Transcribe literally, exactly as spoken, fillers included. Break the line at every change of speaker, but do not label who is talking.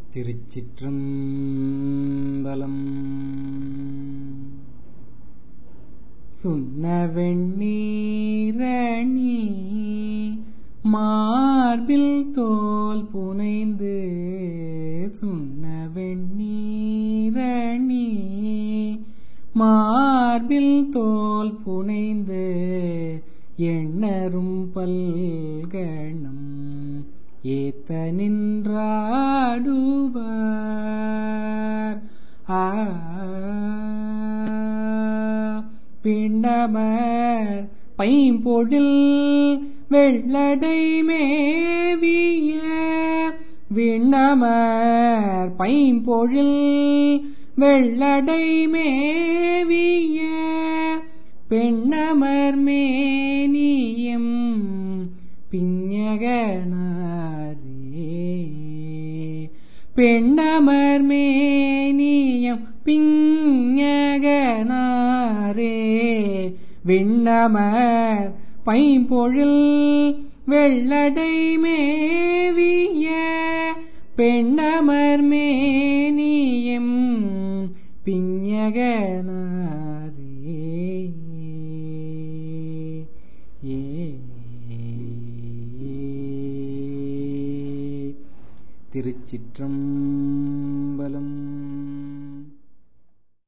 திருச்சிற்றம்பலம். சுண்ணவெண்ணீரணி மார்பில் தோல் புனைந்து, சுண்ணவெண்ணீரணி மார்பில் தோல் புனைந்து, எண்ணரும் பல்கணம் ஏத்த நின்றாடுவார். ஆ பிண்டமர் பைம்பொழில் வெள்ளடை மேவிய, விண்ணமர் பைம்பொழில் வெள்ளடை மேவிய, பெண்ணமர் மேனியம் பிஞகனாரே. பெண்ணமர் மேனியம் பிஞகனாரே, விண்ணமர் பைம்பொழில் வெள்ளடை மேவிய, பெண்ணமர் மேனியம் பிஞகனாரே. ஏ திருச்சிற்றம்பலம்.